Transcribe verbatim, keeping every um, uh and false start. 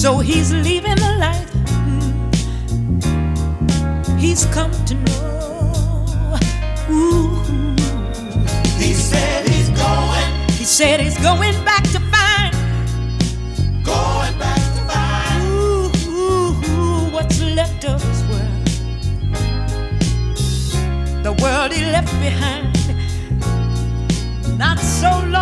So he's leaving the life he's come to know. Ooh. He said he's going. He said he's going back to find. Going back to find. Ooh, ooh, ooh, what's left of his world. The world he left behind. Not so long.